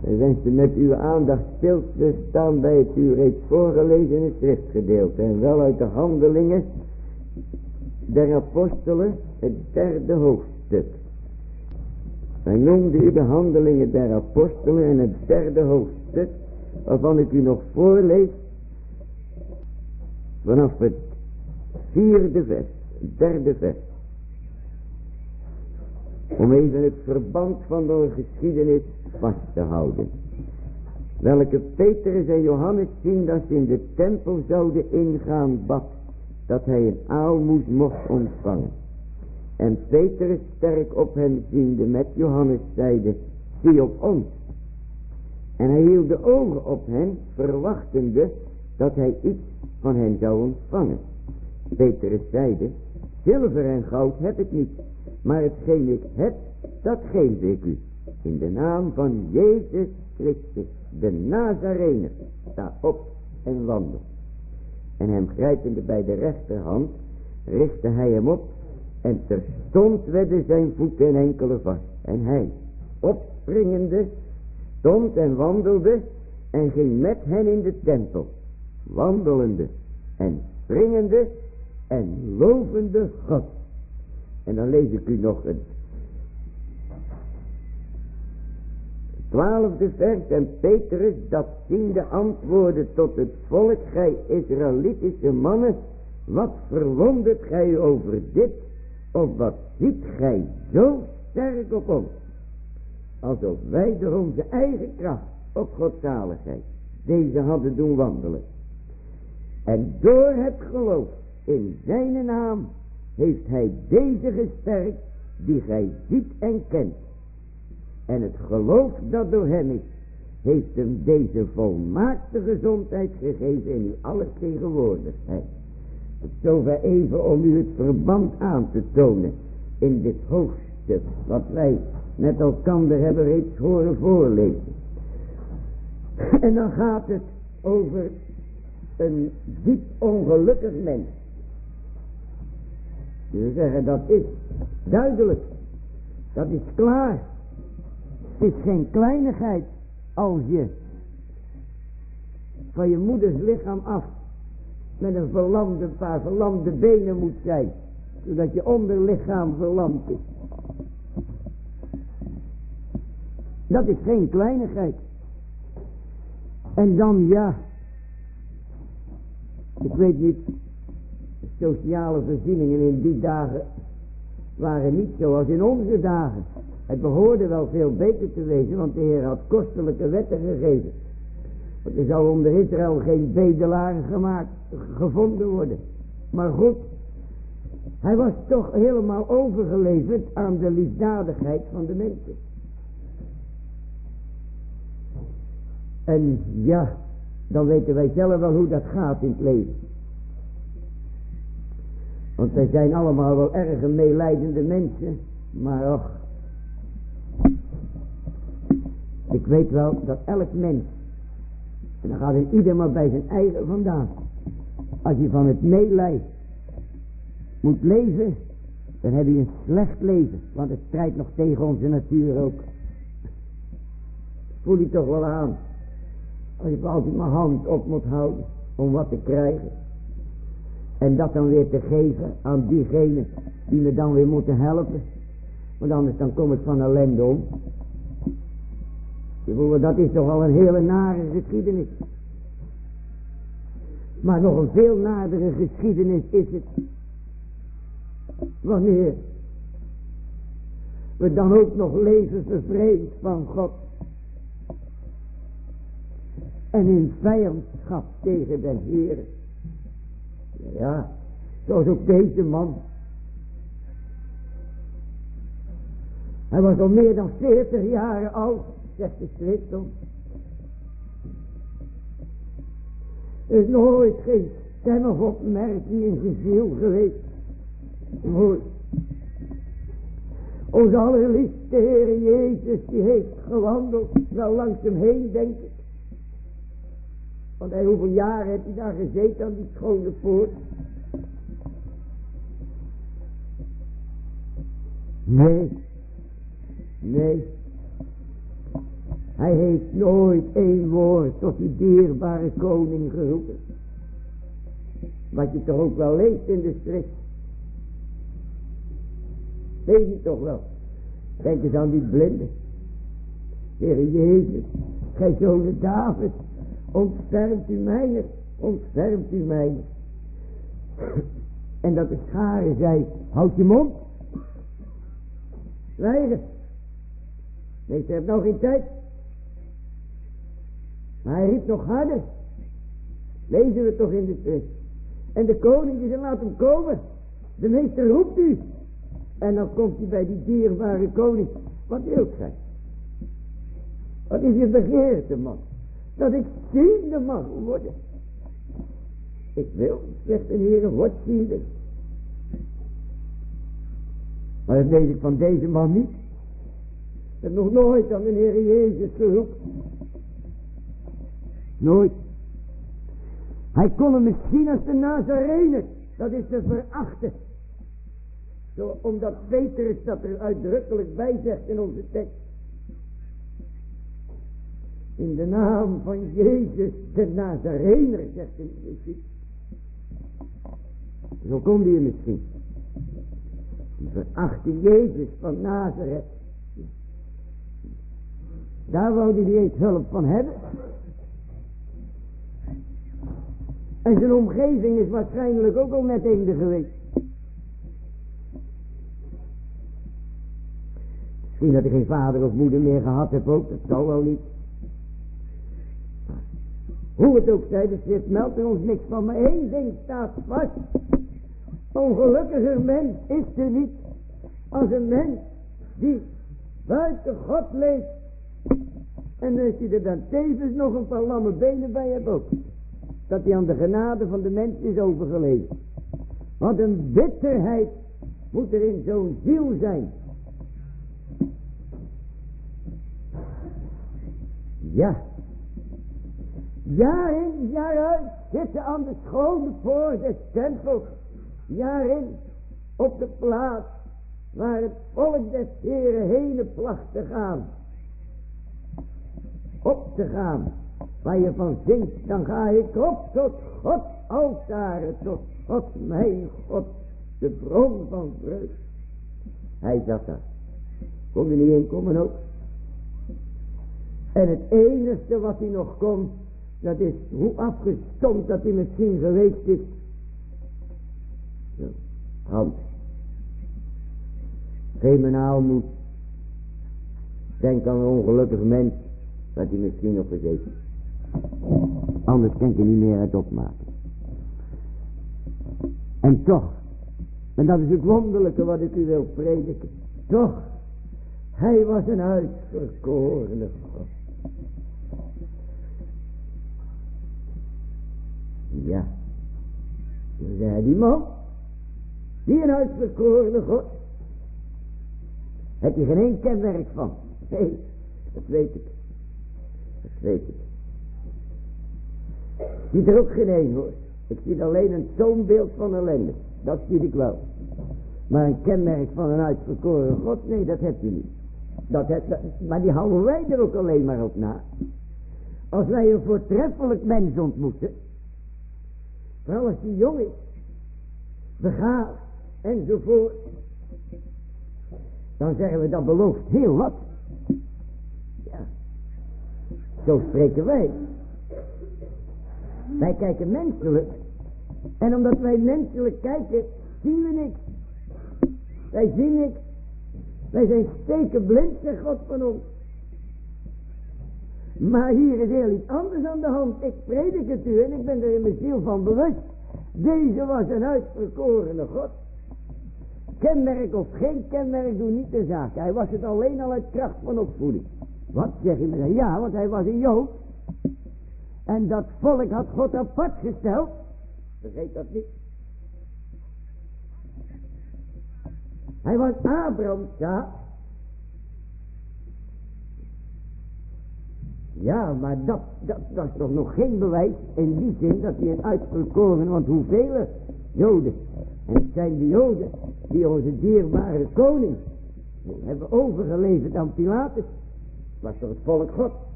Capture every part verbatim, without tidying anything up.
Wij wensen met uw aandacht stil te staan bij het u reeds voorgelezene schriftgedeelte. En wel uit de Handelingen der Apostelen, het derde hoofdstuk. Wij noemden u de Handelingen der Apostelen en het derde hoofdstuk, waarvan ik u nog voorlees vanaf het vierde vers, het derde vers. Om even het verband van de geschiedenis vast te houden. Welke Petrus en Johannes zien dat ze in de tempel zouden ingaan bad, dat hij een aalmoes mocht ontvangen. En Petrus sterk op hem ziende met Johannes zeide, zie op ons. En hij hield de ogen op hen, verwachtende dat hij iets van hen zou ontvangen. Petrus zeide, zilver en goud heb ik niet, maar hetgeen ik heb, dat geef ik u. In de naam van Jezus Christus, de Nazarener, sta op en wandel. En hem grijpende bij de rechterhand, richtte hij hem op, en terstond werden zijn voeten en enkelen vast. En hij, opspringende, stond en wandelde, en ging met hen in de tempel, wandelende en springende en lovende God. En dan lees ik u nog het twaalfde vers. En Petrus dat ziende antwoordde tot het volk, gij Israëlitische mannen, wat verwondert gij over dit, of wat ziet gij zo sterk op ons, alsof wij door onze eigen kracht op godzaligheid deze hadden doen wandelen. En door het geloof in zijn naam heeft hij deze gesterkt die gij ziet en kent. En het geloof dat door hem is, heeft hem deze volmaakte gezondheid gegeven in uw altegenwoordigheid. Tot zover even om u het verband aan te tonen in dit hoofdstuk, wat wij met elkander hebben reeds horen voorlezen. En dan gaat het over een diep ongelukkig mens. Je zeggen, dat is duidelijk. Dat is klaar. Het is geen kleinigheid als je van je moeders lichaam af met een verlamde paar verlamde benen moet zijn, zodat je onderlichaam verlamd is. Dat is geen kleinigheid. En dan ja, ik weet niet, sociale voorzieningen in die dagen waren niet zoals in onze dagen. Het behoorde wel veel beter te wezen, want de Heer had kostelijke wetten gegeven. Want er zou onder Israël geen bedelaren gemaakt, gevonden worden. Maar goed, hij was toch helemaal overgeleverd aan de liefdadigheid van de mensen. En ja, dan weten wij zelf wel hoe dat gaat in het leven. Want wij zijn allemaal wel erg meelijdende mensen, maar och, ik weet wel dat elk mens, en dan gaat het ieder maar bij zijn eigen vandaan. Als je van het meelij moet leven, dan heb je een slecht leven, want het strijdt nog tegen onze natuur ook. Voel je toch wel aan, als je altijd mijn hand op moet houden om wat te krijgen. En dat dan weer te geven aan diegenen die me dan weer moeten helpen. Want anders dan kom ik van ellende om. Je voelt, dat is toch al een hele nare geschiedenis. Maar nog een veel nadere geschiedenis is het wanneer we dan ook nog leven vervreemd van God. En in vijandschap tegen de Heer. Ja, zoals ook deze man. Hij was al meer dan veertig jaren oud, zegt de schrift ons. Er is nooit geen stem of opmerking in zijn ziel geweest. Nooit. Onze allerliefste Heer Jezus, die heeft gewandeld, wel langs hem heen, denk ik. Want hij, hoeveel jaren heeft hij daar gezeten aan die schone poort? Nee. Nee. Hij heeft nooit één woord tot die dierbare koning geroepen. Wat je toch ook wel leest in de schrift. Weet je toch wel. Denk eens aan die blinde. Heere Jezus, gij zoon David, ontfermt u mijner, ontfermt u mijner. En dat de schare zei, houd je mond. Zwijgen. Nee, ze heeft nou geen tijd. Maar hij riep nog harder. Lezen we toch in de schrift. En de koning die zei, laat hem komen. De meester roept u. En dan komt hij bij die dierbare koning. Wat wilt gij? Wat is je begeerte, man? Dat ik ziende mag worden. Ik wil, zegt de Heer, word ziende. Maar dat weet ik van deze man niet. Ik heb nog nooit aan de Heer Jezus geroepen. Nooit. Hij kon hem misschien als de Nazarener. Dat is te verachten. Zo, omdat Petrus dat er uitdrukkelijk bij zegt in onze tekst. In de naam van Jezus de Nazarener, zegt hij misschien. Zo kon hij misschien. Die verachtte Jezus van Nazareth. Daar wou hij niet eens hulp van hebben. En zijn omgeving is waarschijnlijk ook al net eende geweest. Misschien dat hij geen vader of moeder meer gehad heeft ook, dat zal wel niet. Hoe het ook zij, de schrift meldt er ons niks van, maar één ding staat vast. Ongelukkiger mens is er niet als een mens die buiten God leeft. En als je er dan tevens nog een paar lamme benen bij hebt ook. Dat hij aan de genade van de mens is overgeleverd. Want een bitterheid moet er in zo'n ziel zijn. Ja. Jaar in, jaar uit zitten aan de schone poort des tempels. Jaar in, op de plaats waar het volk des Heren heen placht te gaan. Op te gaan. Waar je van zingt, dan ga ik op tot God altaren, tot God mijn God, de bron van vreugde. Hij zat daar. Kon er niet in komen ook. En het enige wat hij nog kon, dat is hoe afgestompt dat hij misschien geweest is. Zo, hand. Geef me een aalmoed. Denk aan een ongelukkig mens, dat hij misschien nog gezeten is. Anders kan ik er niet meer uit opmaken. En toch, en dat is het wonderlijke wat ik u wil prediken. Toch, hij was een uitverkorene God. Ja, toen zei die man, die een uitverkorene God, heb je geen één kenmerk van. Nee, dat weet ik. Dat weet ik. Ik zie er ook geen één hoor. Ik zie alleen een toonbeeld van ellende. Dat zie ik wel. Maar een kenmerk van een uitverkoren God, nee, dat heb je niet. Dat heb, dat, maar die houden wij er ook alleen maar op na. Als wij een voortreffelijk mens ontmoeten, vooral als die jong is, begaafd enzovoort, dan zeggen we dat belooft heel wat. Ja, zo spreken wij. Wij kijken menselijk. En omdat wij menselijk kijken, zien we niks. Wij zien niks. Wij zijn stekenblind, zegt God van ons. Maar hier is heel iets anders aan de hand. Ik predik het u en ik ben er in mijn ziel van bewust. Deze was een uitverkorene God. Kenmerk of geen kenmerk doen niet de zaak. Hij was het alleen al uit kracht van opvoeding. Wat zeg je me? Ja, want hij was een Jood. En dat volk had God apart gesteld. Vergeet dat niet. Hij was Abrahams zaad. Ja, maar dat, dat, dat is toch nog geen bewijs in die zin dat hij een uitverkoren, want hoeveel Joden. En het zijn de Joden die onze dierbare koning hebben overgeleverd aan Pilatus. Het was toch het volk God.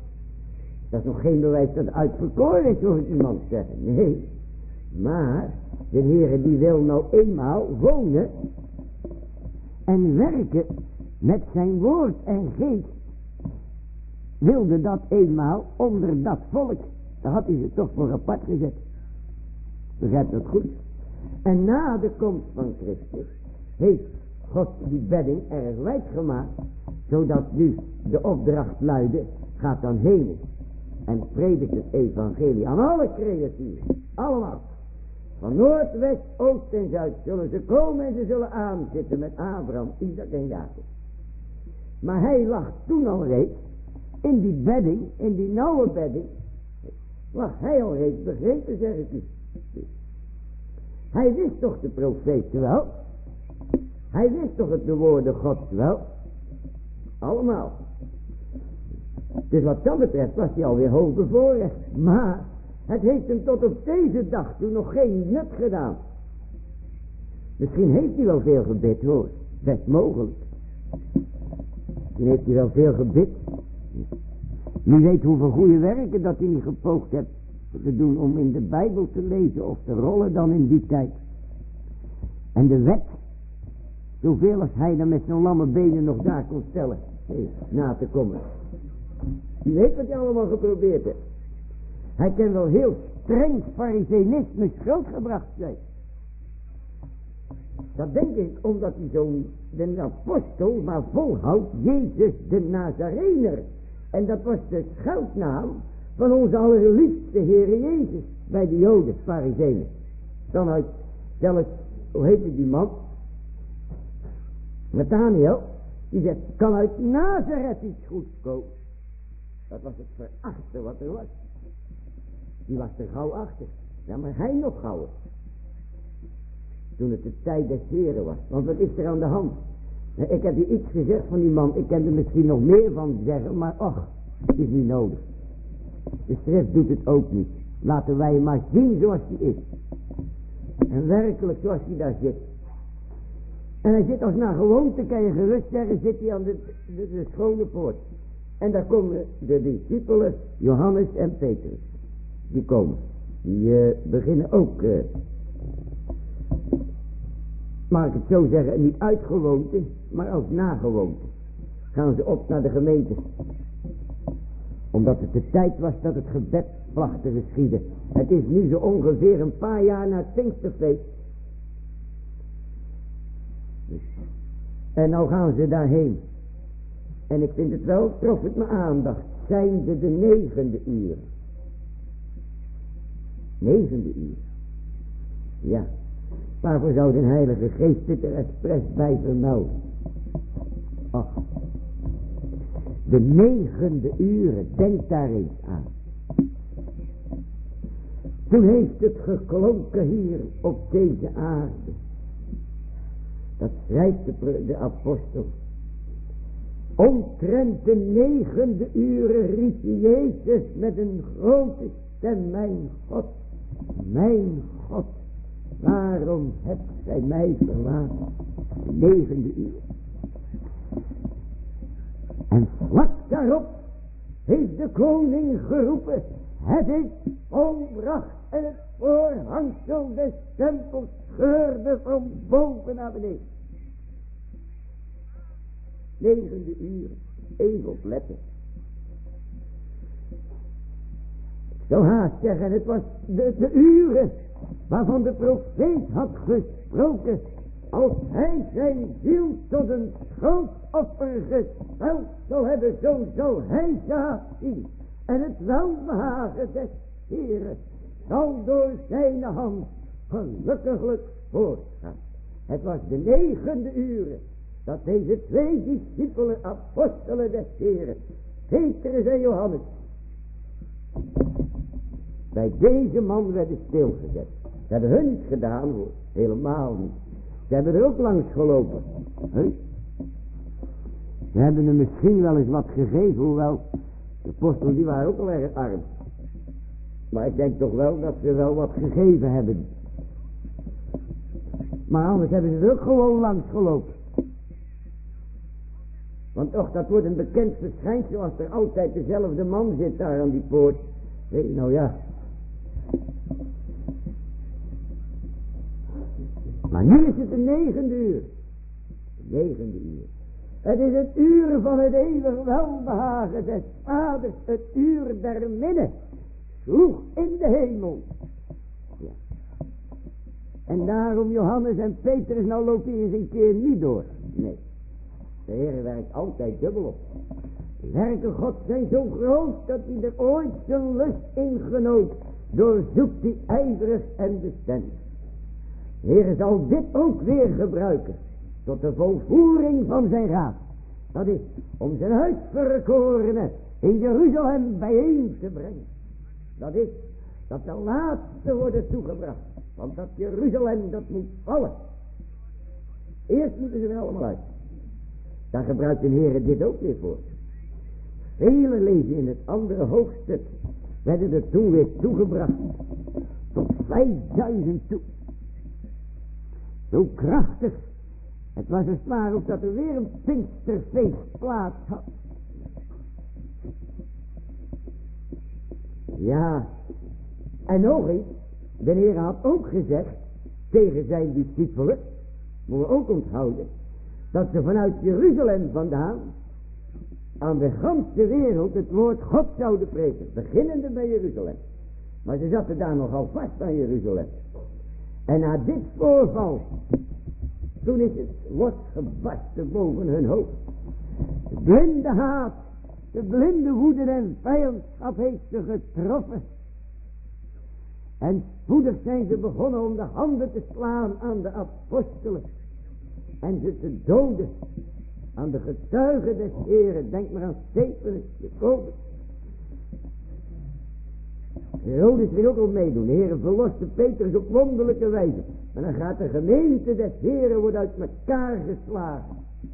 Dat is nog geen bewijs dat het uitverkoren is, hoort iemand zeggen. Nee. Maar de Heere die wil nou eenmaal wonen en werken met zijn woord en geest. Wilde dat eenmaal onder dat volk. Daar had hij ze toch voor apart gezet. Begrijp dat goed? En na de komst van Christus heeft God die bedding erg wijd gemaakt, zodat nu de opdracht luidde, gaat dan heen en predikt het evangelie aan alle creaturen. Allemaal. Van noord, west, oost en zuid zullen ze komen en ze zullen aanzitten met Abraham, Isaac en Jacob. Maar hij lag toen al reeds in die bedding, in die nauwe bedding, lag hij al reeds begrepen, zeg ik u. Hij wist toch de profeten wel. Hij wist toch het de woorden Gods wel. Allemaal. Dus wat dat betreft was hij alweer hoog bevoorrecht. Maar het heeft hem tot op deze dag toen nog geen nut gedaan. Misschien heeft hij wel veel gebid, hoor. Best mogelijk. Misschien heeft hij wel veel gebid. Wie weet hoeveel goede werken dat hij niet gepoogd heeft te doen om in de Bijbel te lezen of te rollen dan in die tijd. En de wet, zoveel als hij dan met zijn lamme benen nog daar kon stellen, na te komen. Wie weet wat hij allemaal geprobeerd heeft. Hij kan wel heel streng fariseïsme schuld gebracht zijn. Dat denk ik omdat hij zo'n de apostel maar volhoudt, Jezus de Nazarener. En dat was de schuilnaam van onze allerliefste Heere Jezus bij de Joden, Farizeeën. Dan uit zelfs, hoe heette die man? Nathanael, die zegt, kan uit Nazareth iets goeds komen. Dat was het verachte wat er was. Die was er gauw achter. Ja, maar hij nog gauwer. Toen het de tijd des Heren was. Want wat is er aan de hand? Ik heb je iets gezegd van die man. Ik kan er misschien nog meer van zeggen. Maar ach, het is niet nodig. De schrift doet het ook niet. Laten wij hem maar zien zoals hij is. En werkelijk zoals hij daar zit. En hij zit als naar gewoonte, kan je gerust zeggen, zit hij aan de, de, de schone poort. En daar komen de discipelen, Johannes en Petrus. Die komen. Die uh, beginnen ook, uh, mag ik het zo zeggen, niet uit gewoonte, maar als nagewoonte. Gaan ze op naar de gemeente. Omdat het de tijd was dat het gebed placht te geschieden. Het is nu zo ongeveer een paar jaar na het Pinksterfeest. En nou gaan ze daarheen. En ik vind het wel, trof het mijn aandacht. Zijn ze de negende uur? Negende uur. Ja. Waarvoor zou de Heilige Geest dit er expres bij vermelden? Ach. De negende uren, denk daar eens aan. Toen heeft het geklonken hier op deze aarde. Dat schrijft de, de apostel. Omtrent de negende uren riep Jezus met een grote stem, mijn God, mijn God, waarom hebt gij mij verlaten? De negende uur. En vlak daarop heeft de koning geroepen, het is volbracht, en het voorhangsel des tempels scheurde van boven naar beneden. Negende uur, even opletten. Ik zou haast zeggen, het was de, de uren waarvan de profeet had gesproken, als hij zijn ziel tot een schuldoffer gesteld zal hebben, zo zal hij zaad zien. En het welbehagen des Heeren zal door zijn hand gelukkiglijk voortgaan. Het was de negende uren dat deze twee discipelen, apostelen des Heeren, Petrus en Johannes, bij deze man werden stilgezet. Ze hebben hun niet gedaan, hoor. Helemaal niet. Ze hebben er ook langs gelopen. He? Ze hebben hem misschien wel eens wat gegeven, hoewel de apostelen die waren ook al erg arm. Maar ik denk toch wel dat ze wel wat gegeven hebben. Maar anders hebben ze er ook gewoon langs gelopen. Want Want toch, dat wordt een bekend verschijnsel als er altijd dezelfde man zit daar aan die poort. Weet je, nou ja. Maar nu is het de negende uur. De negende uur. Het is het uur van het eeuwig welbehagen des vaders. Het uur der minne. Vroeg in de hemel. Ja. En daarom Johannes en Petrus, nou lopen hier eens een keer niet door. Nee. De Heer werkt altijd dubbel op. De werken God zijn zo groot dat hij er ooit zijn lust in genoot. Doorzoekt hij ijverig en bestendig. De Heer zal dit ook weer gebruiken. Tot de volvoering van zijn raad. Dat is om zijn uitverkorenen in Jeruzalem bijeen te brengen. Dat is dat de laatste worden toegebracht. Want dat Jeruzalem dat moet vallen. Eerst moeten ze er allemaal uit. Daar gebruikt de Heer dit ook weer voor. Vele lezen in het andere hoofdstuk. Werden er toen weer toegebracht. Tot vijfduizend toe. Zo krachtig. Het was als het ware of dat er weer een Pinksterfeest plaats had. Ja. En nog eens. De Heer had ook gezegd. Tegen zijn discipelen. Moeten we ook onthouden. Dat ze vanuit Jeruzalem vandaan. Aan de ganse wereld het woord God zouden preken. Beginnende bij Jeruzalem. Maar ze zaten daar nogal vast aan Jeruzalem. En na dit voorval. Toen is het lot gebarsten boven hun hoofd. De blinde haat. De blinde woede en vijandschap heeft ze getroffen. En spoedig zijn ze begonnen om de handen te slaan aan de apostelen. En ze te doden. Aan de getuigen des Heren. Denk maar aan Stefanus, Jacobus. Herodes wil ook al meedoen. De Heer verloste Petrus op wonderlijke wijze. En dan gaat de gemeente des Heren wordt uit elkaar geslagen.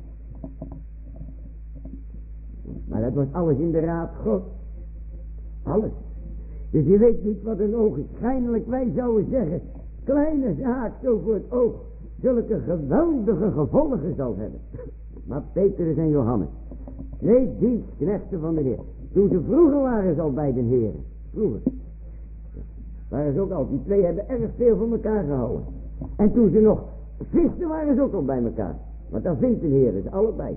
Maar dat was alles in de raad God. Alles. Dus je weet niet wat een ogenschijnlijk wij zouden zeggen. Kleine zaak zo voor het oog. Zulke geweldige gevolgen zal hebben. Maar Petrus en Johannes. Twee dienstknechten van de Heer. Toen ze vroeger waren ze al bij de Heer. Vroeger. Waren ze ook al. Die twee hebben erg veel van elkaar gehouden. En toen ze nog visten waren ze ook al bij elkaar. Want dan vindt de Heer ze allebei.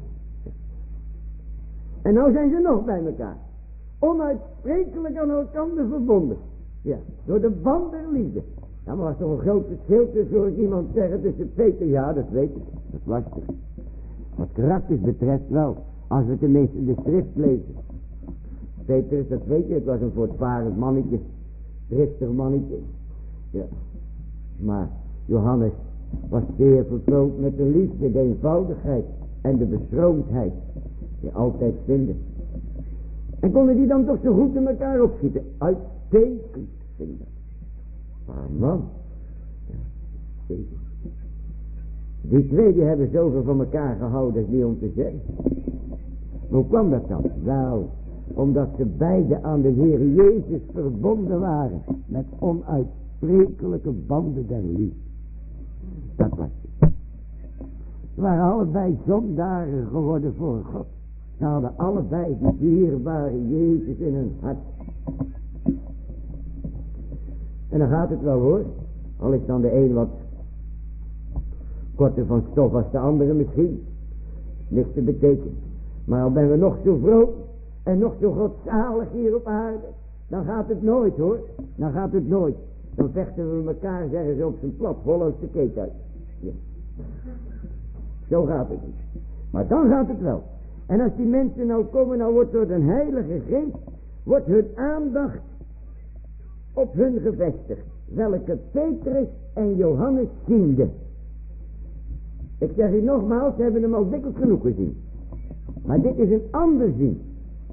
En nou zijn ze nog bij elkaar. Onuitsprekelijk aan elkaar verbonden. Ja, door de band der liefde. Nou, maar was toch een groot verschil tussen, hoor ik iemand zeggen, tussen Peter. Ja, dat weet ik. Dat was er. Wat karakters betreft wel. Als we tenminste de schrift lezen. Petrus, dat weet je, het was een voortvarend mannetje. Driftig mannetje. Ja. Maar Johannes was zeer vervuld met de liefde, de eenvoudigheid en de beschroomdheid. Die altijd vinden. En konden die dan toch zo goed in elkaar opschieten? Uitstekend vinden. Maar man. Ja, die twee die hebben zoveel van elkaar gehouden, dat is niet om te zeggen. Hoe kwam dat dan? Wel, omdat ze beide aan de Heer Jezus verbonden waren. Met onuitsprekelijke banden der liefde. Dat was het. Ze waren allebei zondaren geworden voor God. Ze hadden allebei die dierbare Jezus in hun hart. En dan gaat het wel hoor. Al is dan de een wat korter van stof als de andere misschien. Niks te betekenen. Maar al ben we nog zo vroom en nog zo godzalig hier op aarde. Dan gaat het nooit hoor. Dan gaat het nooit. Dan vechten we elkaar, zeggen ze op zijn plat, Hollandse keet uit. Ja. Zo gaat het niet. Maar dan gaat het wel. En als die mensen nou komen, nou wordt door de Heilige Geest, wordt hun aandacht op hun gevestigd. Welke Petrus en Johannes ziende. Ik zeg u nogmaals, ze hebben hem al dikwijls genoeg gezien. Maar dit is een ander zien.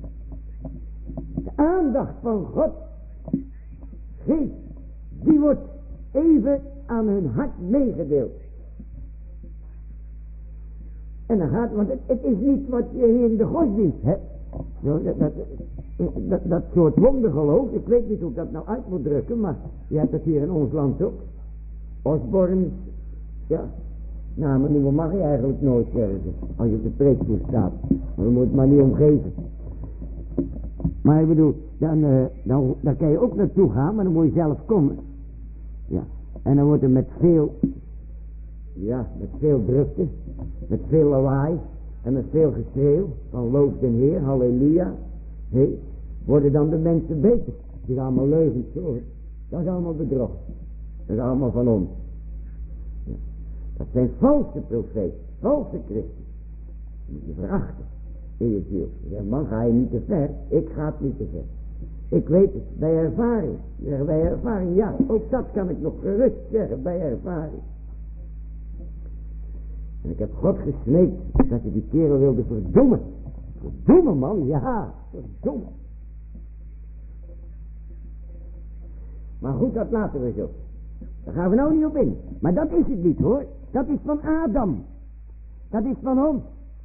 De aandacht van God, geest, die wordt even aan hun hart meegedeeld. En dan gaat, want het, het is niet wat je hier in de godsdienst hebt. Zo, dat, dat, dat, dat soort wondergeloof, ik weet niet hoe ik dat nou uit moet drukken, maar je hebt het hier in ons land ook. Osborns, ja, Nou, maar nu mag je eigenlijk nooit sterven. Als je op de preekstoel staat. Maar je moet het maar niet omgeven. Maar ik bedoel, dan, uh, dan, dan kan je ook naartoe gaan, maar dan moet je zelf komen. Ja. En dan wordt er met veel, ja, met veel drukte, met veel lawaai en met veel geschreeuw van loof den Heer, halleluja. Hey, worden dan de mensen beter. Het is allemaal leugens hoor. Dat is allemaal bedrog. Dat is allemaal van ons. Ja. Dat zijn valse profeten, valse christen. Dat moet je verachten in je ziel. Ja, man, ga je niet te ver? Ik ga het niet te ver. Ik weet het, bij ervaring. Ja, bij ervaring, ja, ook dat kan ik nog gerust zeggen, bij ervaring. En ik heb God gesmeekt dat hij die kerel wilde verdoemen. Verdoemen, man, ja, verdoemen. Maar goed, dat laten we zo. Daar gaan we nou niet op in. Maar dat is het niet hoor. Dat is van Adam. Dat is van ons.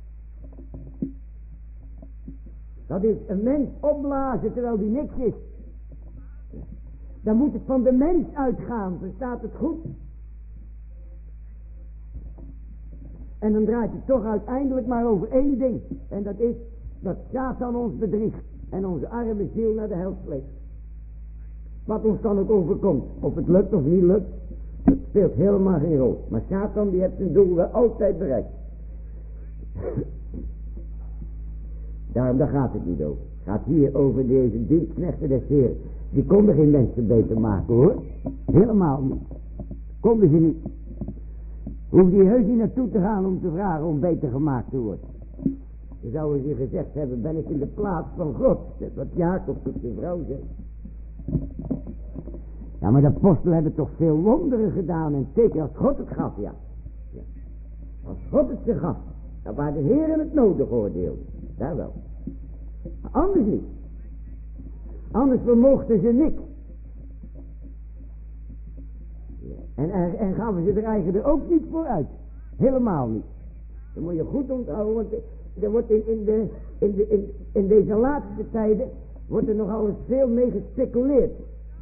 Dat is een mens opblazen terwijl die niks is. Dan moet het van de mens uitgaan. Verstaat het goed? En dan draait het toch uiteindelijk maar over één ding. En dat is dat Satan ons bedriegt. En onze arme ziel naar de hel sleept. Wat ons dan ook overkomt. Of het lukt of niet lukt. Het speelt helemaal geen rol. Maar Satan die heeft zijn doel wel altijd bereikt. Daarom daar gaat het niet over. Het gaat hier over deze dienstknechten des Heeren. Die konden geen mensen beter maken hoor. Helemaal niet. Konden ze niet. Hoefde je heus niet naartoe te gaan om te vragen om beter gemaakt te worden. Dan zouden ze gezegd hebben, ben ik in de plaats van God. Dat wat Jacob tot zijn vrouw zei. Ja, maar de apostelen hebben toch veel wonderen gedaan. En zeker als God het gaf, ja. ja. Als God het ze gaf. Dan waar de Heer het nodig oordeelde. Daar wel. Maar anders niet. Anders vermochten ze niks. Ja. En, en, en gaven ze er eigenlijk ook niet voor uit. Helemaal niet. Dat moet je goed onthouden. Want er wordt in, in, de, in, de, in, in deze laatste tijden wordt er nogal eens veel mee gespeculeerd.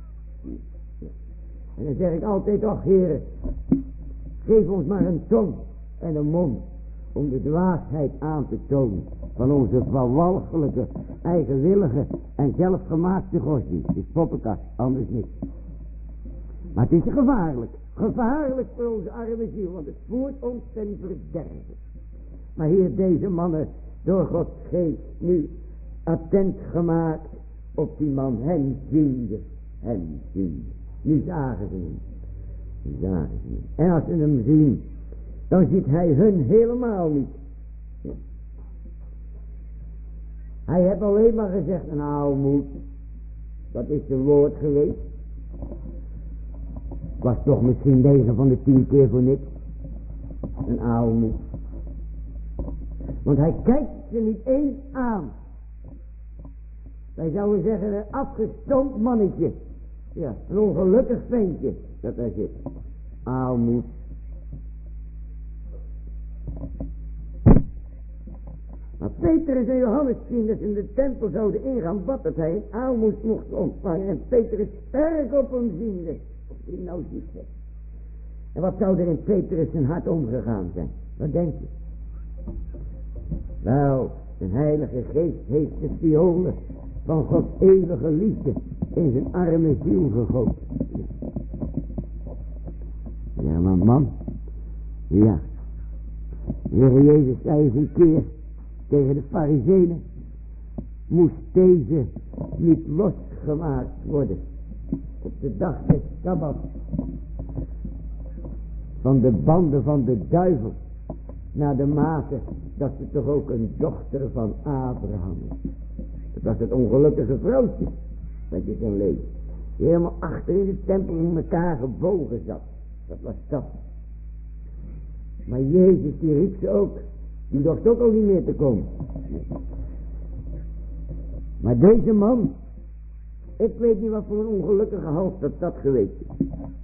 En dan zeg ik altijd, ach heren, geef ons maar een tong en een mond om de dwaasheid aan te tonen van onze verwalgelijke, eigenwillige en zelfgemaakte godsdienst. Het is poppenkast, anders niet. Maar het is gevaarlijk, gevaarlijk voor onze arme ziel, want het voert ons ten verderven. Maar hier deze mannen door Gods geest nu attent gemaakt op die man, hen ziende, hen ziende. Nu zagen ze hem. Nu zagen ze hem. En als ze hem zien, dan ziet hij hun helemaal niet. Ja. Hij heeft alleen maar gezegd, een aalmoed. Dat is zijn woord geweest. Was toch misschien negen van de tien keer voor niks. Een aalmoed. Want hij kijkt ze niet eens aan. Wij zouden zeggen, een afgestompt mannetje. Ja, een ongelukkig ventje dat daar zit. Aalmoed. Maar Petrus en Johannes zien dat ze in de tempel zouden ingaan, wat dat hij een aalmoed mocht ontvangen. En Petrus sterk op hem ziende. Of hij nou ziet zegt. En wat zou er in Petrus zijn hart omgegaan zijn? Wat denk je? Wel, de Heilige Geest heeft de violen van Gods eeuwige liefde in zijn arme ziel gegoten. Ja, maar man, ja. De Heer Jezus zei eens een keer tegen de Farizeeën, moest deze niet losgemaakt worden op de dag des Sabbat van de banden van de duivel, naar de mate dat ze toch ook een dochter van Abraham is. Dat was het ongelukkige vrouwtje dat je kan lezen. Die helemaal achter in de tempel in elkaar gebogen zat. Dat was dat. Maar Jezus die riep ze ook. Die dacht ook al niet meer te komen. Maar deze man, ik weet niet wat voor een ongelukkige hals dat dat geweest is.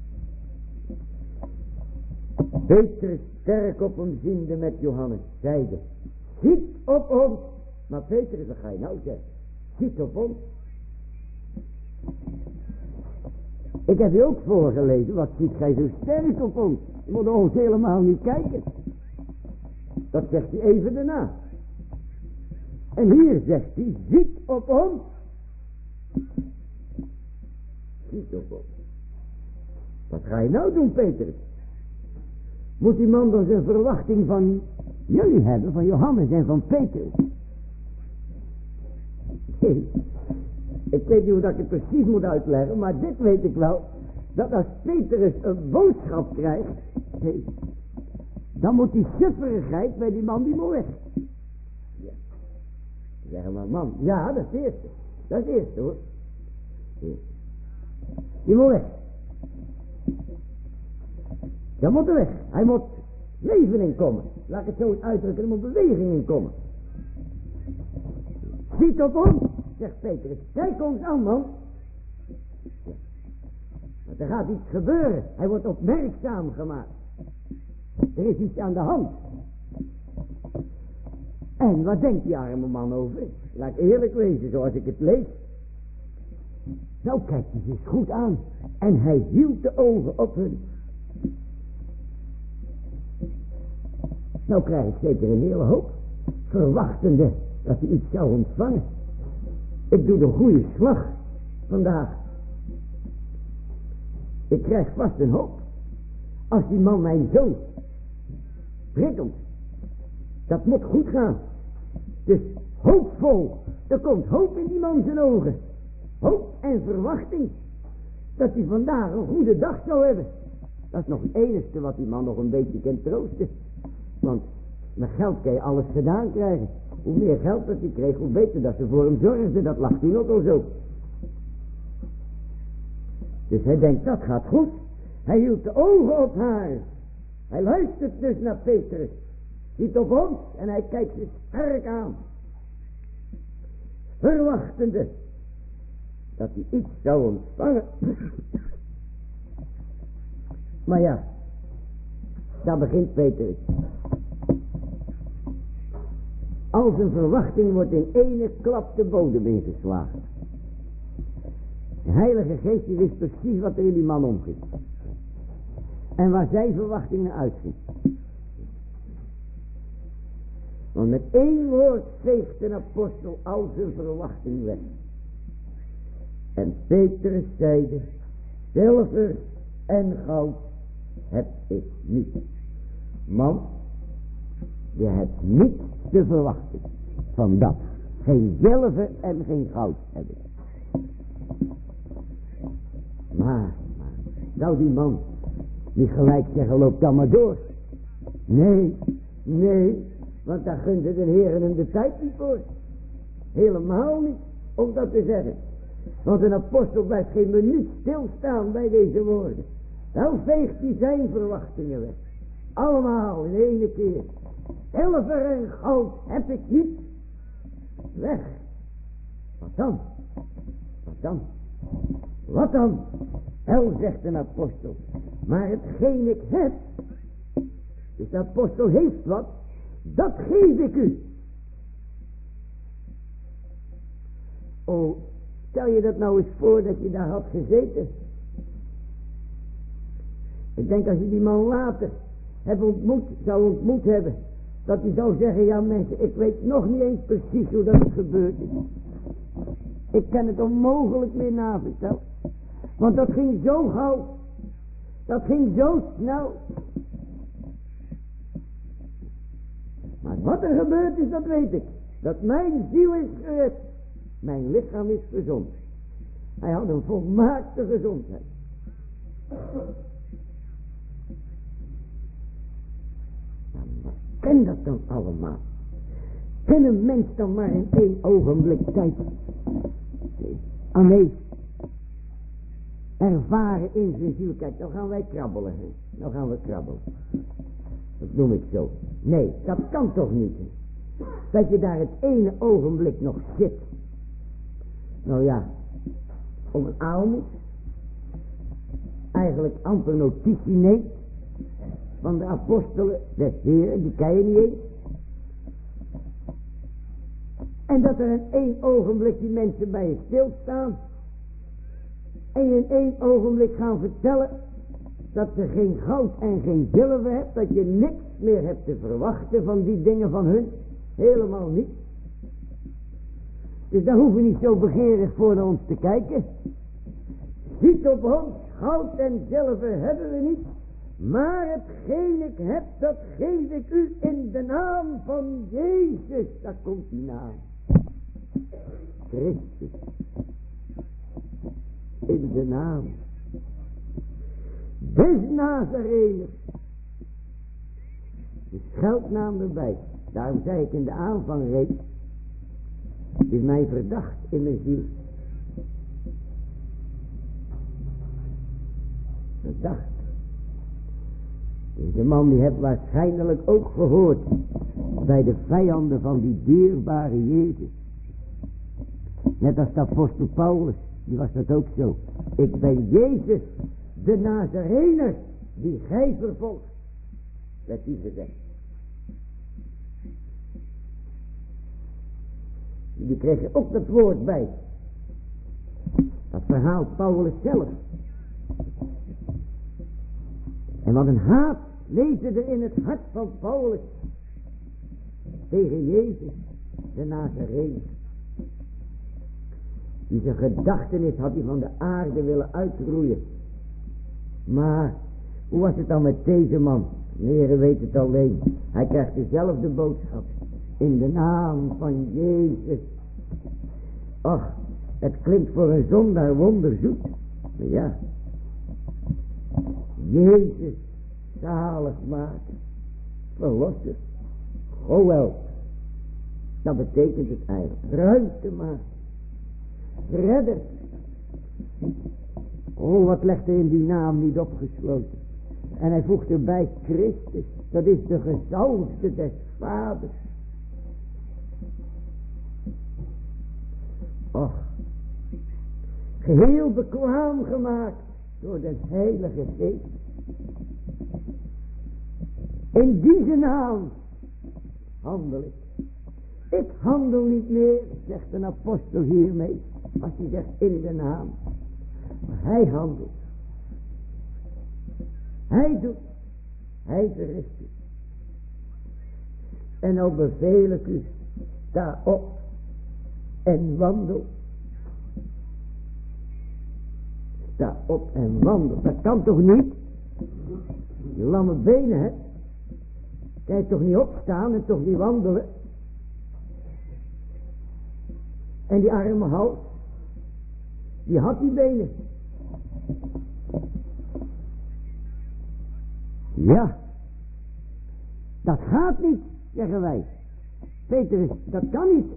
Petrus sterk op hem ziende met Johannes, zeide, ziet op ons. Maar Petrus, wat ga je nou zeggen? Ziet op ons. Ik heb u ook voorgelezen, wat ziet gij zo sterk op ons? Je moet ons helemaal niet kijken. Dat zegt hij even daarna. En hier zegt hij, ziet op ons. Ziet op ons. Wat ga je nou doen, Petrus? Moet die man dan zijn verwachting van jullie hebben, van Johannes en van Petrus? Nee, ik weet niet hoe dat ik het precies moet uitleggen, maar dit weet ik wel. Dat als Petrus een boodschap krijgt, nee, dan moet die sufferigheid bij die man, die moet weg. Ja. Zeg maar, man, ja, dat is het eerste. Dat is het eerste, hoor. Die moet weg. Dat moet er weg. Hij moet leven in komen. Laat ik het zo uitdrukken, er moet beweging in komen. Ziet op ons, zegt Petrus. Kijk ons aan, man. Ja. Want er gaat iets gebeuren. Hij wordt opmerkzaam gemaakt. Er is iets aan de hand. En wat denkt die arme man over? Laat ik eerlijk wezen, zoals ik het lees. Nou, kijk hij eens goed aan. En hij hield de ogen op hun. Nou krijg ik zeker een hele hoop. Verwachtende dat hij iets zou ontvangen. Ik doe de goede slag vandaag. Ik krijg vast een hoop. Als die man mij zo prikkelt. Dat moet goed gaan. Dus hoopvol. Er komt hoop in die man zijn ogen. Hoop en verwachting. Dat hij vandaag een goede dag zou hebben. Dat is nog het enige wat die man nog een beetje kan troosten. Want met geld kan je alles gedaan krijgen. Hoe meer geld dat hij kreeg, hoe beter dat ze voor hem zorgden. Dat lag toen ook al zo. Dus hij denkt, dat gaat goed. Hij hield de ogen op haar. Hij luistert dus naar Petrus. Ziet op ons en hij kijkt ze sterk aan. Verwachtende dat hij iets zou ontvangen. Maar ja, daar begint Petrus. Als een verwachting wordt in ene klap de bodem ingeslagen. De Heilige Geest die wist precies wat er in die man omging. En waar zijn verwachtingen uitging. Want met één woord veegt een apostel al zijn verwachting weg. En Petrus zeide, zilver en goud heb ik niet. Man, je hebt niets te verwachten van dat. Geen zilver en geen goud heb ik. Maar, maar, zou die man niet gelijk zeggen, loop dan maar door. Nee, nee, want daar gunde de Heer hem de tijd niet voor. Helemaal niet, om dat te zeggen. Want een apostel blijft geen minuut stilstaan bij deze woorden. Nou veegt hij zijn verwachtingen weg. Allemaal in één keer. Zilver en goud heb ik niet. Weg. Wat dan? Wat dan? Wat dan? Wel, zegt een apostel. Maar hetgeen ik heb. Dus de apostel heeft wat. Dat geef ik u. Oh, stel je dat nou eens voor dat je daar had gezeten. Ik denk als je die man later hebt ontmoet, zou ontmoet hebben. Dat hij zou zeggen, ja mensen, ik weet nog niet eens precies hoe dat gebeurd is. Ik kan het onmogelijk meer navertellen. Want dat ging zo gauw. Dat ging zo snel. Maar wat er gebeurd is, dat weet ik. Dat mijn ziel is gered. Mijn lichaam is gezond. Hij had een volmaakte gezondheid. Wat ken dat dan allemaal? Ken een mens dan maar in één ogenblik tijd? Ah nee. Ervaren in zijn ziel. Kijk, nou gaan wij krabbelen. Hè? Nou gaan we krabbelen. Dat noem ik zo. Nee, dat kan toch niet. Dat je daar het ene ogenblik nog zit. Nou ja, om een aalmoes. Eigenlijk amper notitie neemt. Van de apostelen, des Heren, die ken je niet eens. En dat er in één ogenblik die mensen bij je stilstaan. en je in één ogenblik gaan vertellen dat je geen goud en geen zilver hebt, dat je niks meer hebt te verwachten van die dingen van hun? Helemaal niet. Dus daar hoeven we niet zo begeerig voor naar ons te kijken. Ziet op ons, goud en zilver hebben we niet, maar hetgeen ik heb, dat geef ik u in de naam van Jezus. Daar komt die naam. Christus. In de naam des Nazareners. De scheldnaam erbij. Daarom zei ik in de aanvang reeds, het is mij verdacht in mijn ziel. Verdacht. Deze man die heeft waarschijnlijk ook gehoord bij de vijanden van die dierbare Jezus. Net als de apostel Paulus, die was dat ook zo. Ik ben Jezus, de Nazarener, die gij vervolgt. Werd die gezegd. Die kreeg er ook dat woord bij. Dat verhaalt Paulus zelf. En wat een haat leefde er in het hart van Paulus tegen Jezus, de Nazarener. Die zijn gedachtenis had hij van de aarde willen uitroeien. Maar hoe was het dan met deze man? De Heere weet het alleen. Hij krijgt dezelfde boodschap. In de naam van Jezus. Ach, het klinkt voor een zondaar wonderzoet. Maar ja. Jezus, zalig maken. Verlosser. Goel. Dat betekent het eigenlijk. Ruimte maken. Redder. Oh, wat legt hij in die naam niet opgesloten. En hij voegt erbij Christus. Dat is de gezalfde des Vaders. Och. Geheel bekwaam gemaakt door de Heilige Geest. In deze naam handel ik. Ik handel niet meer, zegt een apostel hiermee. Als hij zegt in de naam. Maar hij handelt. Hij doet. Hij verricht het. En nou beveel ik u. Sta op. En wandel. Sta op en wandel. Dat kan toch niet? Je lamme benen hebt. Kan je toch niet opstaan en toch niet wandelen? En die arme hals. Die had die benen. Ja. Dat gaat niet, zeggen wij. Petrus, dat kan niet.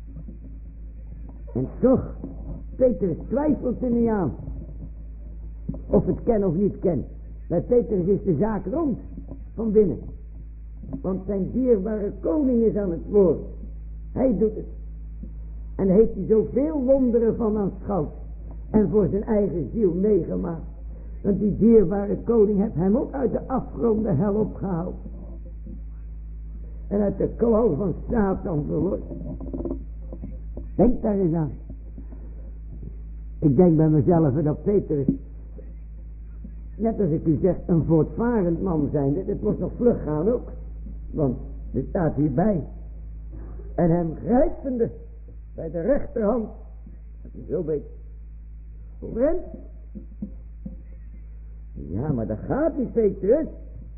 En toch, Petrus twijfelt er niet aan. Of het ken of niet ken. Bij Petrus is de zaak rond. Van binnen. Want zijn dierbare koning is aan het woord. Hij doet het. En heeft hij zoveel wonderen van aanschouwd. En voor zijn eigen ziel meegemaakt. Want die dierbare koning heeft hem ook uit de afgrond de hel opgehaald. En uit de klauw van Satan verlost. Denk daar eens aan. Ik denk bij mezelf dat Petrus, net als ik u zeg, een voortvarend man zijnde. Dit moest nog vlug gaan ook. Want er staat hierbij. En hem grijpende bij de rechterhand. Dat is zo beter. Rent. Ja, maar dat gaat niet, Petrus.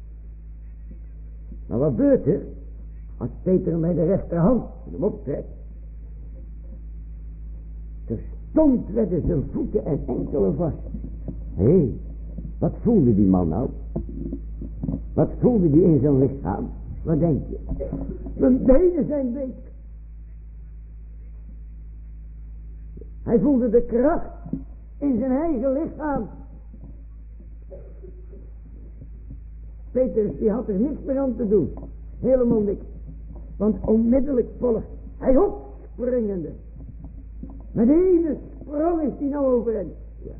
Maar wat gebeurt er? Als Peter hem bij de rechterhand hem optrekt. Terstond werden zijn voeten en enkelen vast. Hé, hey, wat voelde die man nou? Wat voelde die in zijn lichaam? Wat denk je? Mijn benen zijn beter. Hij voelde de kracht in zijn eigen lichaam. Petrus die had er niks meer aan te doen. Helemaal niks. Want onmiddellijk volgt hij opspringende. Met de ene sprong is hij nou overeind. Ja.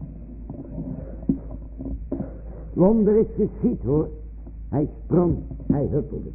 Wonder is geschied hoor. Hij sprong, hij huppelde.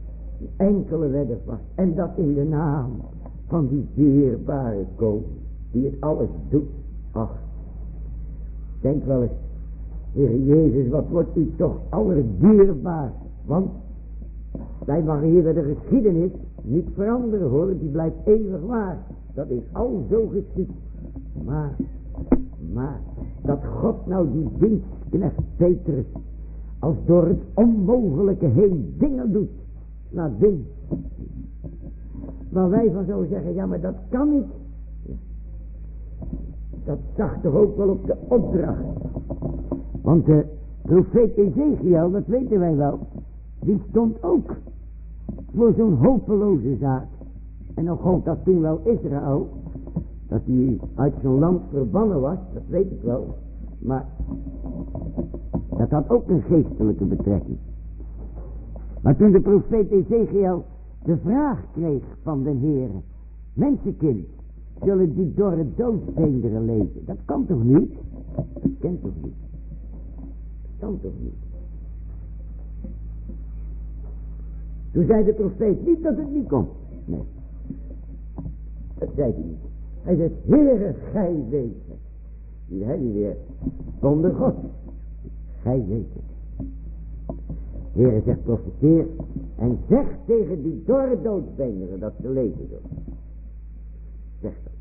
Enkele werden vast. En dat in de naam van die dierbare koning. die het alles doet. Ach, denk wel eens, Heer Jezus, wat wordt u toch allerdierbaar. Want wij mogen hier bij de geschiedenis niet veranderen hoor, die blijft eeuwig waar. Dat is al zo geschied. Maar, maar, dat God nou die dienstknecht Petrus als door het onmogelijke heen dingen doet. Nou, ding. Waar wij van zouden zeggen, ja maar dat kan niet. Dat zag toch ook wel op de opdracht. Want de profeet Ezekiel, dat weten wij wel, die stond ook voor zo'n hopeloze zaak. En dan gold dat toen wel Israël, dat hij uit zo'n land verbannen was, dat weet ik wel. Maar dat had ook een geestelijke betrekking. Maar toen de profeet Ezekiel de vraag kreeg van de Heere, mensenkind, zullen die dorre doodsbeenderen leven? Dat kan toch niet? Dat kan toch niet? Dat kan toch niet? Toen zei de profeet niet dat het niet kon. Nee. Dat zei hij niet. Hij zei, Heere, gij weet het. Die hij weer zonder God. Gij weet het. Heere zegt, profeteer en zeg tegen die dorre doodsbeenderen dat ze leven zullen. Zeg dat.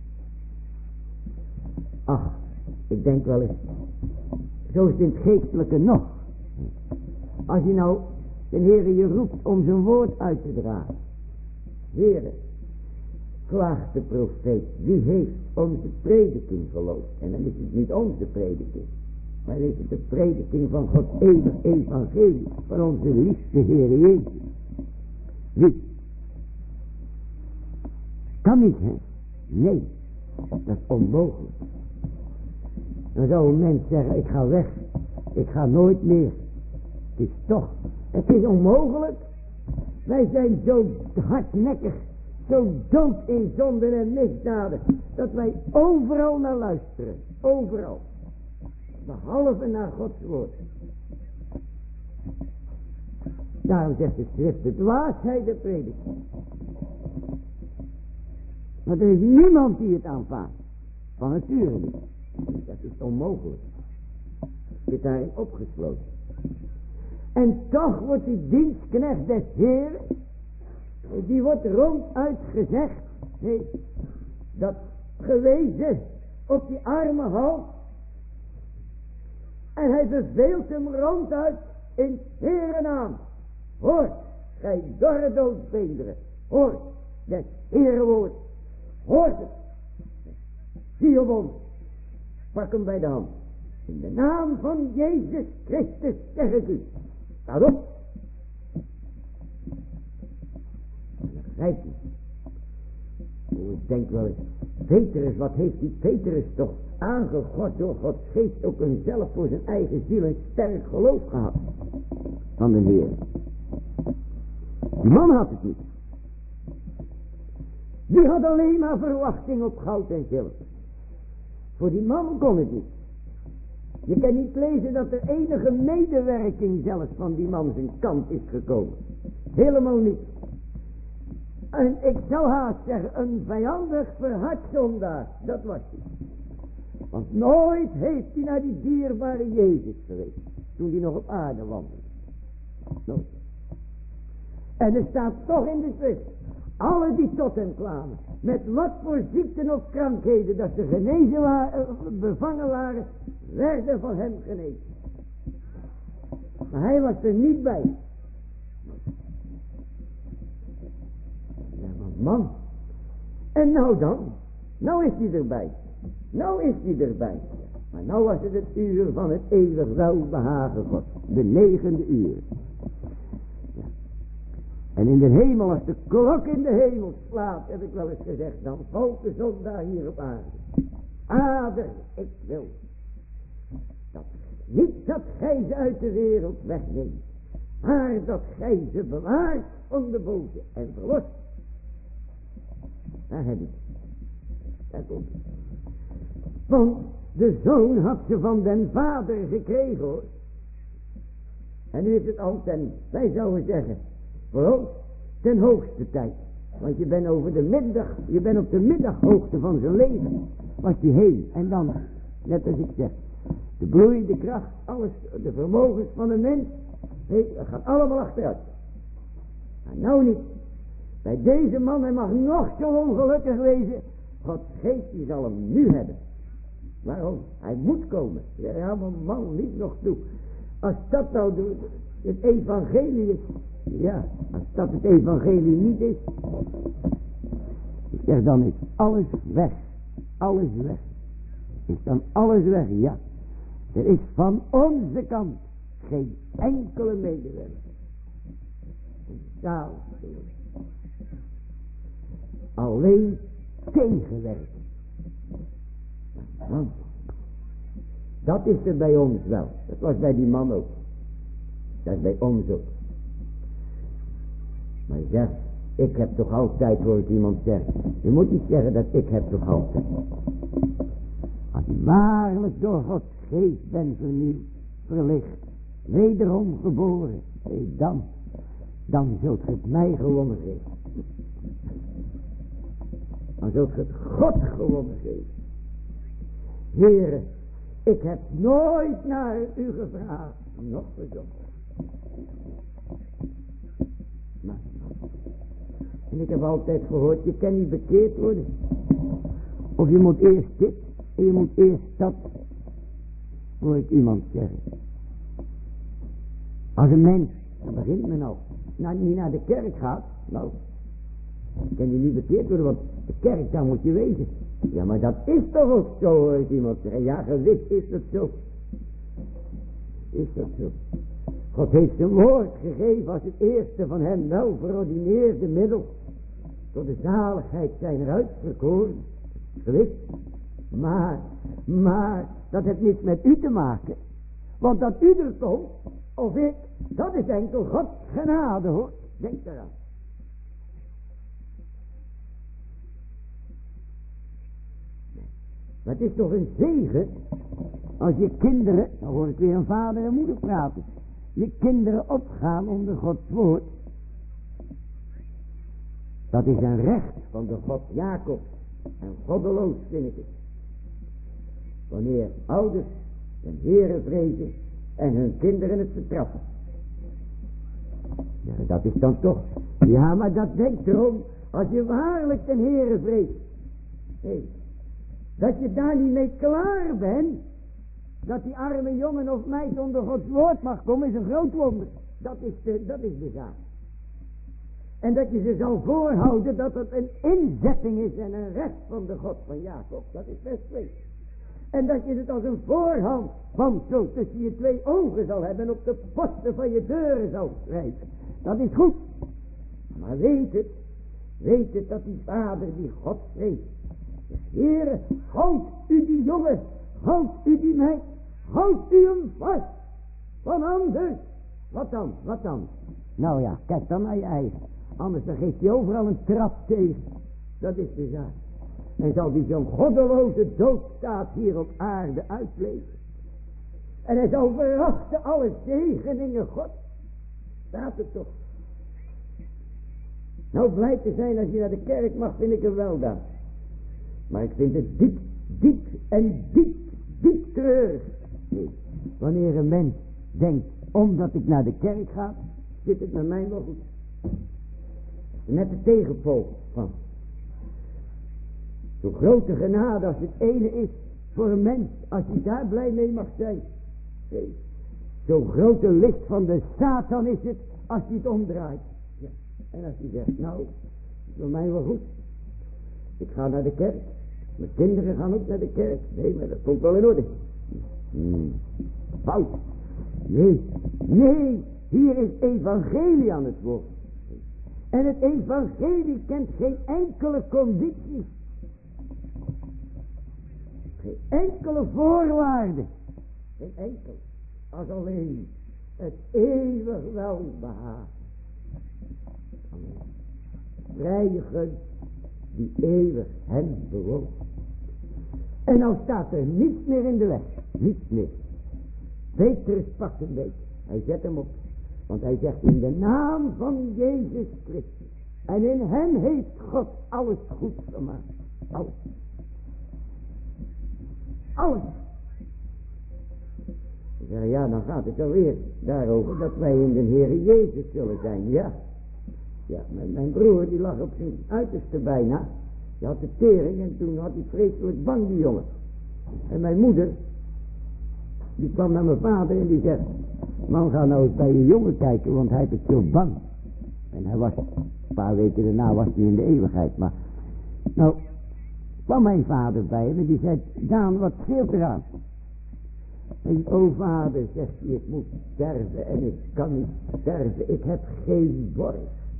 Ach, ik denk wel eens, zo is het in het geestelijke nog. Als je nou de Heere je roept om zijn woord uit te dragen. Heere, klaagt de profeet, wie heeft onze prediking geloofd? En dan is het niet onze prediking, maar is het de prediking van Gods eeuwig evangelie, van onze liefste Heere Jezus. Wie? Kan niet, hè? Nee, dat is onmogelijk. Dan zou een mens zeggen, ik ga weg, ik ga nooit meer. Het is toch, het is onmogelijk. Wij zijn zo hardnekkig, zo dood in zonden en misdaden, dat wij overal naar luisteren, overal. Behalve naar Gods woord. Daarom zegt de schrift, de dwaasheid de prediking. Maar er is niemand die het aanvaardt. Van nature niet. Dat is onmogelijk. Zit daarin opgesloten. En toch wordt die dienstknecht des Heeren, die wordt ronduit gezegd, nee, dat gewezen op die arme hals. En hij beveelt hem ronduit in Heere naam. Hoort, gij dorre doodsbeenderen, hoort des Heere woord. Hoort het. Zie op ons. Pak hem bij de hand. In de naam van Jezus Christus zeg ik u. Staat op. En dan grijpt hij. Oh, ik denk wel eens. Petrus, wat heeft die Petrus toch aangegod door Gods geest ook een zelf voor zijn eigen ziel een sterk geloof gehad. Van de Heer. Die man had het niet. Die had alleen maar verwachting op goud en zilver. Voor die man kon het niet. Je kan niet lezen dat er enige medewerking zelfs van die man zijn kant is gekomen. Helemaal niet. En ik zou haast zeggen, een vijandig verhard zondaar, dat was hij. Want nooit heeft hij naar die dierbare Jezus geweest, toen hij nog op aarde wandelde. Nooit. En er staat toch in de schrift, alle die tot hem kwamen, met wat voor ziekten of krankheden dat ze genezen waren, bevangen waren, werden van hem genezen. Maar hij was er niet bij. Ja, maar man. En nou dan? Nou is hij erbij. Nou is hij erbij. Maar nou was het het uur van het eeuwig welbehagen God. De negende uur. Ja. En in de hemel, als de klok in de hemel slaat, heb ik wel eens gezegd, dan valt de zon daar hier op aarde. Vader, ik wil dat niet dat gij ze uit de wereld wegneemt, maar dat gij ze bewaart van de boze en verlost. Daar heb ik. Daar komt het. Want de zoon had ze van den vader gekregen hoor. En nu is het al ten, wij zouden zeggen, voor ons ten hoogste tijd Want je bent over de middag, je bent op de middaghoogte van zijn leven. Was hij heen. En dan, net als ik zeg, de bloei, de kracht, alles, de vermogens van een mens, nee, dat gaat allemaal achteruit. Maar nou niet. Bij deze man, hij mag nog zo ongelukkig wezen. Gods geest, die zal hem nu hebben. Waarom? Hij moet komen. Ja, maar man, niet nog toe. Als dat nou de, het evangelie is. Ja, als dat het evangelie niet is. Ik zeg, dan is alles weg. Alles weg. Is dan alles weg, ja. Er is van onze kant geen enkele medewerker. Zalig. Alleen tegenwerken. Want dat is er bij ons wel. Dat was bij die man ook. Dat is bij ons ook. Maar je zegt, ik heb toch altijd, hoort iemand zeggen. Je moet niet zeggen dat ik heb toch altijd. Als je waarlijk door Gods geest bent vernieuwd, verlicht, wederom geboren, hey, dan, dan zult je het mij gewonnen geven. Dan zult je het God gewonnen geven. Heere, ik heb nooit naar u gevraagd, nog verzocht. Maar, en ik heb altijd gehoord, je kan niet bekeerd worden. Of je moet eerst dit, en je moet eerst dat. Hoor ik iemand zeggen. Als een mens, dan begint men al, nou, niet naar de kerk gaat, nou, dan kan je niet bekeerd worden, want de kerk, daar moet je wezen. Ja, maar dat is toch ook zo, hoor ik iemand zeggen. Ja, gewis is dat zo. Is dat zo. God heeft zijn woord gegeven als het eerste van hem wel verordineerde middel. Tot de zaligheid zijn er uitverkoren. Gewis. Maar, maar, dat heeft niets met u te maken. Want dat u er komt, of ik, dat is enkel Gods genade, hoor. Denk eraan. Maar het is toch een zegen als je kinderen, dan hoor ik weer een vader en moeder praten, je kinderen opgaan onder Gods woord. Dat is een recht van de God Jacob. En goddeloos vind ik het. Wanneer ouders hun Heere vrezen en hun kinderen het vertrappen. Ja, dat is dan toch. Ja, maar dat denkt erom, als je waarlijk ten Heere vreest. Hey, dat je daar niet mee klaar bent. Dat die arme jongen of meid onder Gods woord mag komen, is een groot wonder. Dat is de, dat is de zaak. En dat je ze zal voorhouden dat het een inzetting is en een recht van de God van Jacob. Dat is best twee. En dat je het als een voorhand van zo tussen je twee ogen zal hebben en op de posten van je deuren zal schrijven. Dat is goed. Maar weet het, weet het dat die vader die God vreest. Heere, houd u die jongen, houd u die meid, houd u hem vast. Van anders, wat dan, wat dan? Nou ja, kijk dan naar je eigen. Anders dan geeft hij overal een trap tegen. Dat is de zaak. En zal die zo'n goddeloze doodstaat hier op aarde uitleven. En hij zal verachten alle zegeningen God. Staat het toch. Nou, blij te zijn als je naar de kerk mag, vind ik er wel dan. Maar ik vind het diep, diep en diep, diep treurig. Nee. Wanneer een mens denkt, omdat ik naar de kerk ga, zit het met mij wel goed. Net de tegenpool van. Zo grote genade als het ene is voor een mens, als je daar blij mee mag zijn. Nee. Zo grote licht van de Satan is het als je het omdraait. Ja. En als je zegt, nou, is voor mij wel goed. Ik ga naar de kerk. Mijn kinderen gaan ook naar de kerk. Nee, maar dat komt wel in orde. Hmm. Fout. Nee, nee, hier is evangelie aan het woord. En het evangelie kent geen enkele conditie. Geen enkele voorwaarde. Geen enkel. Als alleen het eeuwig welbehagen. Vrije gunst die eeuwig hem bewoont. En nou staat er niets meer in de weg. Niets meer. Petrus pakt een beetje. Hij zet hem op. Want hij zegt in de naam van Jezus Christus. En in hem heeft God alles goed gemaakt. Alles. Alles. Ik zeg, ja, dan gaat het alweer daarover dat wij in de Heere Jezus zullen zijn. Ja. Ja, mijn, mijn broer die lag op zijn uiterste bijna. Die had de tering en toen had hij vreselijk bang, die jongen. En mijn moeder, die kwam naar mijn vader en die zegt, man, ga nou eens bij je jongen kijken, want hij heeft het zo bang. En hij was, een paar weken daarna was hij in de eeuwigheid. Maar, nou, kwam mijn vader bij hem en die zei, Daan, wat scheelt eraan? En o vader, zegt hij, ik moet sterven en ik kan niet sterven, ik heb geen borg.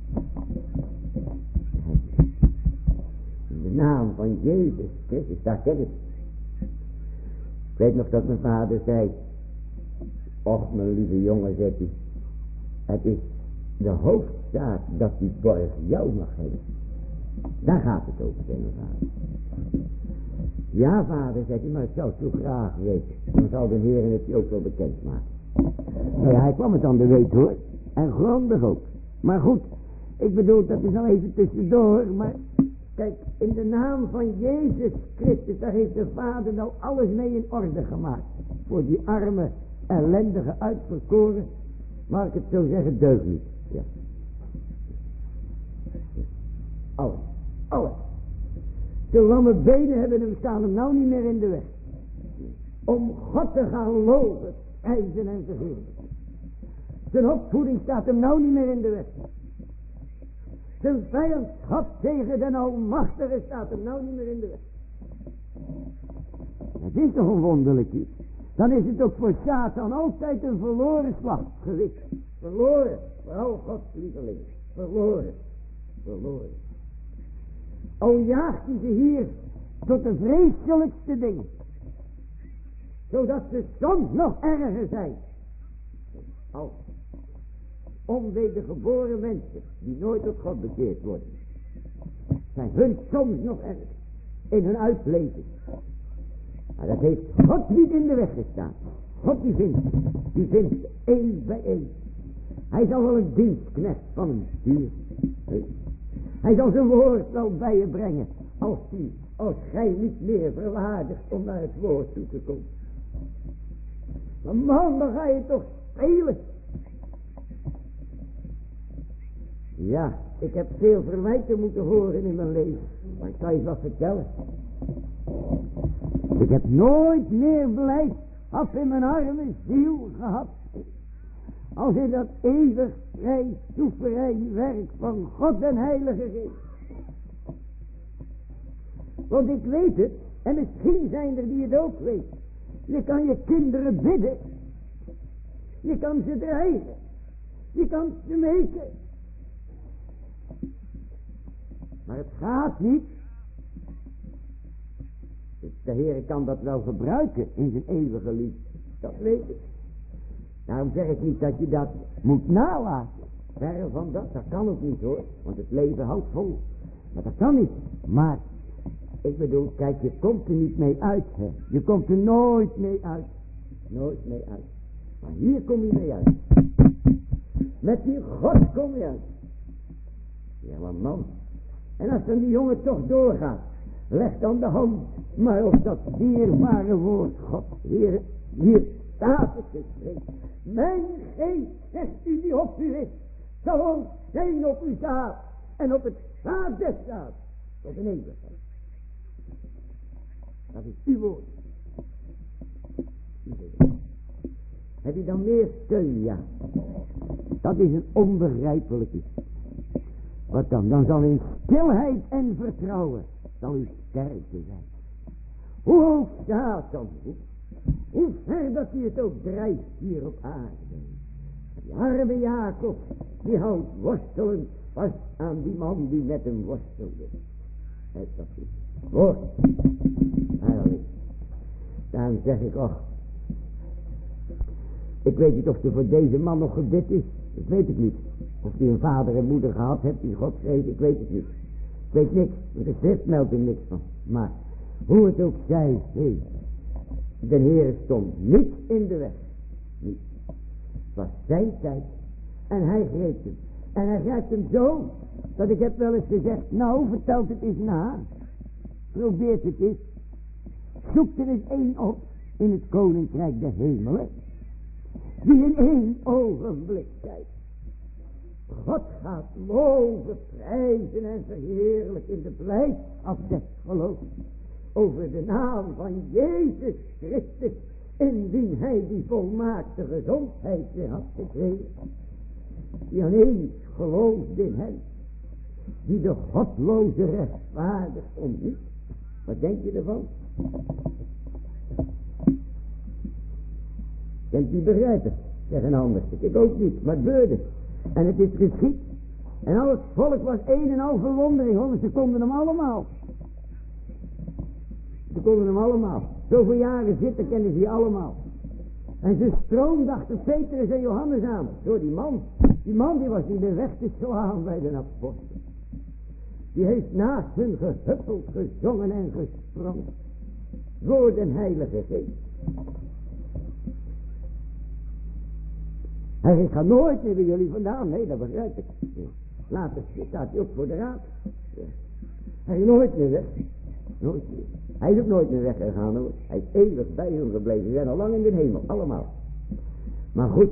In de naam van Jezus Christus, daar ken ik. Ik weet nog dat mijn vader zei, och mijn lieve jongen, zegt hij, het is de hoofdzaak dat die borg jou mag hebben. Daar gaat het over, zei mijn vader. Ja vader, zegt hij, maar ik zou het zo graag weten. Dan zal de Heer het je ook wel bekend maken. Nou ja, hij kwam het aan de weet hoor. En grondig ook. Maar goed, ik bedoel, dat is nou even tussendoor, maar kijk, in de naam van Jezus Christus, daar heeft de Vader nou alles mee in orde gemaakt. Voor die arme, ellendige, uitverkoren, mag ik het zo zeggen, deugniet. Ja. Alles, alles. De lamme benen hebben hem, staan hem nou niet meer in de weg. Om God te gaan loven, prijzen en verheerlijken. Zijn opvoeding staat hem nou niet meer in de weg. Zijn vijandschap tegen de Almachtige staat hem nou niet meer in de weg. Het is toch een wonderlijk iets. Dan is het ook voor Satan altijd een verloren slag geweest. Verloren, vooral Gods lieveling. Verloren, verloren. Al jaagt hij ze hier tot de vreselijkste dingen. Zodat ze soms nog erger zijn. Als onwedergeboren mensen die nooit tot God bekeerd worden, zijn hun soms nog erger in hun uitleven. Maar dat heeft God niet in de weg gestaan. God die vindt, die vindt één bij één. Hij zal wel een dienstknecht van hem sturen. Hij zal zijn woord wel bij je brengen, als, die, als gij niet meer verwaardigt om naar het woord toe te komen. Maar man, dan ga je toch spelen. Ja, ik heb veel verwijten moeten horen in mijn leven. Maar ik kan je wat vertellen. Ik heb nooit meer blijdschap in mijn arme ziel gehad. Als in dat eeuwig vrij soeverein werk van God en Heilige Geest. Want ik weet het, en misschien zijn er die het ook weten. Je kan je kinderen bidden. Je kan ze dreigen. Je kan ze meken. Maar het gaat niet. Dus de Heer kan dat wel gebruiken in zijn eeuwige liefde. Dat weet ik. Daarom zeg ik niet dat je dat moet nalaten. Verre van dat, dat kan ook niet hoor. Want het leven houdt vol. Maar dat kan niet. Maar, ik bedoel, kijk, je komt er niet mee uit. Hè. Je komt er nooit mee uit. Nooit mee uit. Maar hier kom je mee uit. Met die God kom je uit. Ja, maar man. En als dan die jongen toch doorgaat, leg dan de hand maar op dat dierbare woord God. Hier, hier staat het geschreven. Mijn geest, zegt u die op u is, zal ook zijn op uw zaad en op het zaad des zaad tot een eeuwigheid. Dat is uw woord. Heb je dan meer steun? Ja. Dat is een onbegrijpelijk iets. Wat dan? Dan zal in stilheid en vertrouwen zal u sterkte zijn. Hoe hoog Satan, hoe, hoe ver dat hij het ook drijft hier op aarde. Die arme Jacob, die houdt worstelend vast aan die man die met hem worstelde. Hij dat goed. Hoor, eigenlijk. Daarom zeg ik, och, ik weet niet of er voor deze man nog gebid is. Dat weet ik niet. Of hij een vader en moeder gehad heeft die God schreef, ik weet het niet. Ik weet niks, want de schrift meldt er niks van. Maar, hoe het ook zij, hey, de Heer stond niet in de weg. Niet. Het was zijn tijd. En hij greep hem. En hij grijpt hem zo, dat ik heb wel eens gezegd, nou, vertelt het eens na. Probeert het eens. Zoek er eens één op in het koninkrijk der hemelen, die in één ogenblik kijkt. God gaat loven, prijzen en verheerlijken in de blijdschap des geloofs over de naam van Jezus Christus, in wie hij die volmaakte gezondheid weer had gekregen. Die alleen gelooft in hem, die de godloze rechtvaardig om niet. Wat denk je ervan? Kent die begrijpen? Zeg een ander. Ik ook niet, maar het gebeurde. En het is geschied. En al het volk was een en al verwondering, want ze konden hem allemaal. Ze konden hem allemaal. Zoveel jaren zitten kennen ze die allemaal. En ze stroomden achter Petrus en Johannes aan. Door die man. Die man die was niet meer weg te slaan bij de apostel. Die heeft naast hun gehuppeld, gezongen en gesprongen. Voor de Heilige Geest. Hij zegt, ik ga nooit meer bij jullie vandaan. Nee, dat begrijp ik. Later staat hij ook voor de raad. Hij is nooit meer weg. Nooit meer. Hij is ook nooit meer weggegaan hoor. Hij is eeuwig bij hun gebleven. Ze zijn al lang in de hemel, allemaal. Maar goed.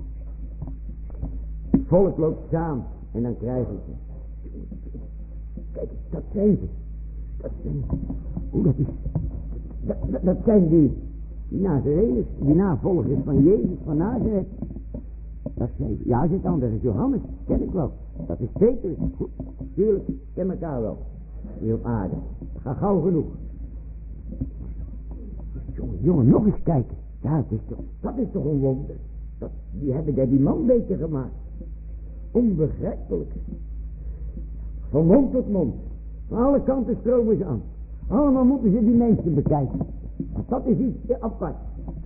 Het volk loopt samen. En dan krijgen ze. Kijk, dat zijn ze. Dat zijn ze. Hoe dat is. Dat, dat, dat zijn die. Die Nazareners. Die navolgers van Jezus van Nazareth. Dat zijn, ja, zit anders is Johannes. Ken ik wel. Dat is Petrus. Goed. Tuurlijk. Ken elkaar wel. Hier op aarde. Ga gauw genoeg. Jongen, jongen, nog eens kijken. Ja, het is toch, dat is toch een wonder. Dat, die hebben daar die man beter gemaakt. Onbegrijpelijk. Van mond tot mond. Van alle kanten stromen ze aan. Allemaal moeten ze die mensen bekijken. Want dat is iets apart.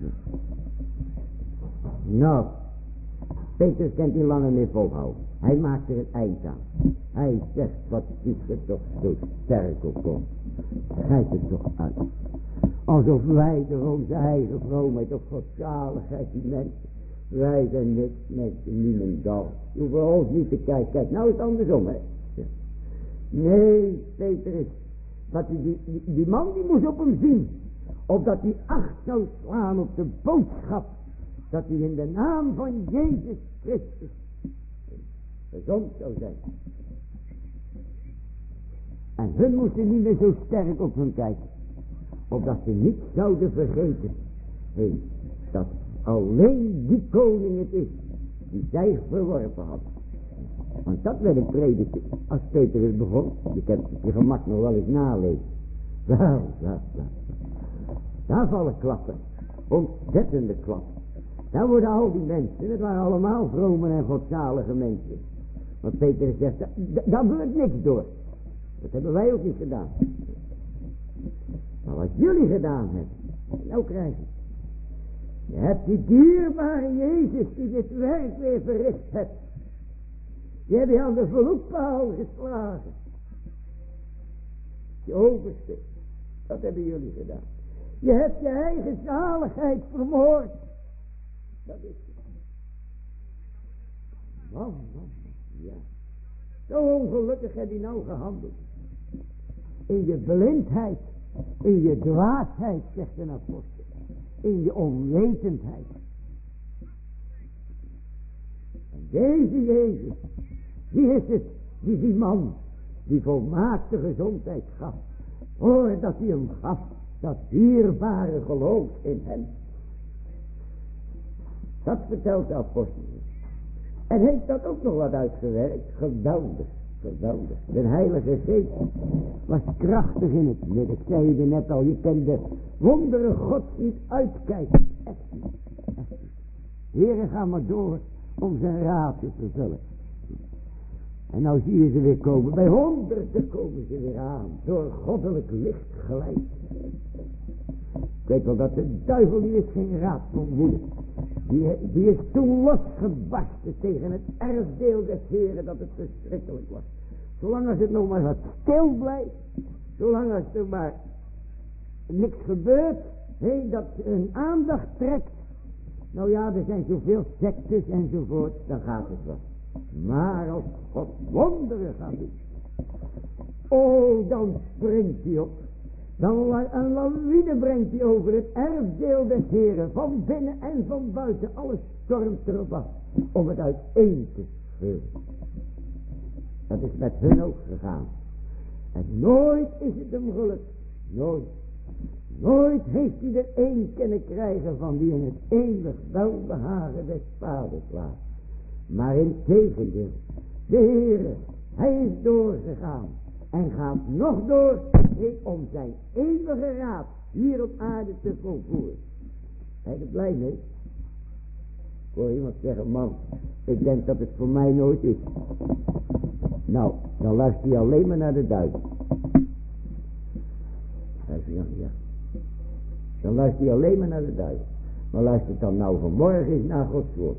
Nou. Petrus kent die langer meer volhouden. Hij maakt er het eind aan. Hij zegt, wat is er toch zo sterk op komt. Schijt het toch uit. Alsof wij door onze eigen vroomheid of godzaligheid die mensen. Wij zijn niks mensen, niemendal. Je hoeft ons niet te kijken. Kijk, nou is het andersom, hè. Nee, Petrus. Dat die, die, die man die moest op hem zien. Opdat hij acht zou slaan op de boodschap. Dat hij in de naam van Jezus Christus gezond zou zijn. En hun moesten niet meer zo sterk op hem kijken. Opdat ze niet zouden vergeten. Hey, dat alleen die koning het is. Die zij verworpen had. Want dat werd een prediker. Als Petrus begon. Je kent het je gemak nog wel eens nalezen. Wel, wel, wel. Daar vallen klappen. Ontzettende klappen. Daar worden al die mensen. Het waren allemaal vrome en godzalige mensen. Want Petrus zegt. Daar gebeurt niks door. Dat hebben wij ook niet gedaan. Maar wat jullie gedaan hebben. Nou krijg je. Je hebt die dierbare Jezus die dit werk weer verricht hebt. Die heb je aan de vloekpaal geslagen. Je overste. Dat hebben jullie gedaan. Je hebt je eigen zaligheid vermoord. Dat is het. Man, man, ja. Zo ongelukkig heb je nou gehandeld. In je blindheid. In je dwaasheid, zegt een apostel. In je onwetendheid. En deze Jezus. Wie is het? Die die man. Die volmaakte gezondheid gaf. Voordat hij hem gaf. Dat dierbare geloof in hem. Dat vertelt de apostel. En heeft dat ook nog wat uitgewerkt. Geweldig. Geweldig. De Heilige Geest was krachtig in het midden. Ik zei je net al. Je kan de wonderen Gods niet uitkijken. Echt niet. Echt niet. Heren, ga maar door om zijn raad te vervullen. En nou zie je ze weer komen. Bij honderden komen ze weer aan. Door goddelijk licht geleid. Ik weet wel dat de duivel die is geen raad van woede. Die, die is toen losgebarsten tegen het erfdeel des Heren dat het verschrikkelijk was. Zolang als het nog maar wat stil blijft. Zolang als er maar niks gebeurt. Hé, dat hun aandacht trekt. Nou ja, er zijn zoveel sectes enzovoort. Dan gaat het wel. Maar als God wonderen gaat doen, oh, dan springt hij op. Dan la- een lawine brengt hij over het erfdeel des Heren, van binnen en van buiten. Alles stormt erop af om het uiteen te schreeuwen. Dat is met hun ook gegaan. En nooit is het hem gelukt. Nooit. Nooit heeft hij er één kunnen krijgen van die in het eeuwig welbehagen des vaders laat. Maar in tegendeel, de Heere, hij is doorgegaan en gaat nog door om zijn eeuwige raad hier op aarde te volvoeren. Ben je er blij mee? Ik hoor iemand zeggen, man, ik denk dat het voor mij nooit is. Nou, dan luister je alleen maar naar de duivel. Ja. Dan luister je alleen maar naar de duivel. Maar luister dan nou vanmorgen eens naar Gods woord.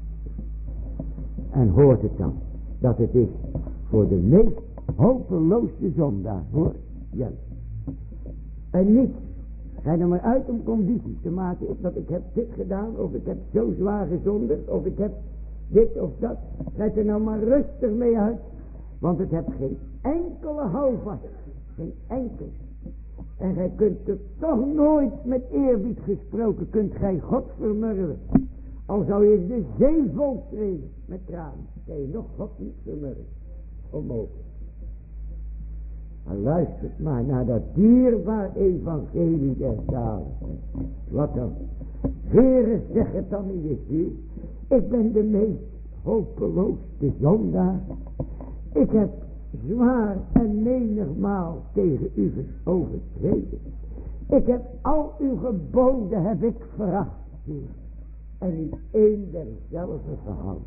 En hoort het dan. Dat het is voor de meest hopeloosste zondaar. Hoor. Ja. En niet. Ga er maar uit om condities te maken. Dat ik heb dit gedaan. Of ik heb zo zwaar gezondigd. Of ik heb dit of dat. Ga er nou maar rustig mee uit. Want het heeft geen enkele houvast. Geen enkel. En gij kunt er toch nooit met eerbied gesproken, kunt gij God vermurwen. Al zou je de zee voltreden met tranen, kan je nog God niet vermurwen. Onmogelijk. Maar luistert maar naar dat dierbaar evangelie der zaligheid. Wat dan? Heere, zeg het dan in je ziel. Ik ben de meest hopeloosste zondaar. Ik heb zwaar en menigmaal tegen u overtreden. Ik heb al uw geboden heb ik veracht, Heer, en niet één derzelfde gehouden.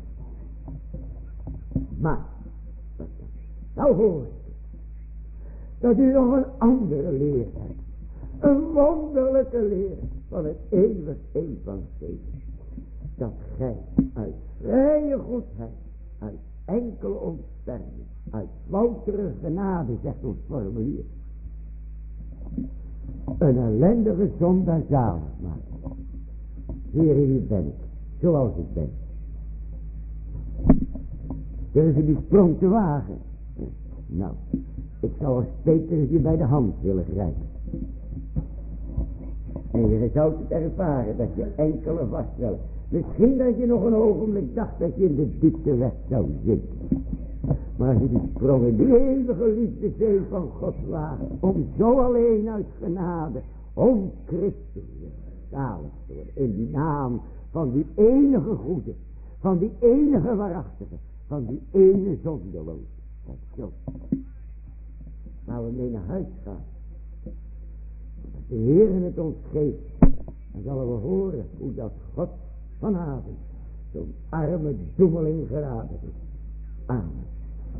Maar, nou hoor ik, dat u nog een andere leer hebt. Een wonderlijke leer van het eeuwig evangelie. Dat gij uit vrije goedheid, uit enkele ontferming, uit loutere genade, zegt ons formulier, een ellendige zondaar zalig maakt. Heer, hier ben ik, zoals ik ben. Durven die sprong te wagen? Nou, ik zou als Petrus je bij de hand willen grijpen. En je zou het ervaren dat je enkele vaststellen. Misschien dat je nog een ogenblik dacht dat je in de diepte weg zou zitten. Maar als je die sprong in die eeuwige liefdezee van God waagt, om zo alleen uit genade, om Christus zalig te worden, in die naam van die enige goede, van die enige waarachtige, van die ene zondeloze. Dat zo. Maar we mee naar huis gaan. Als de Heer het ons geeft, dan zullen we horen hoe dat God vanavond zo'n arme doemeling geraden is. Amen.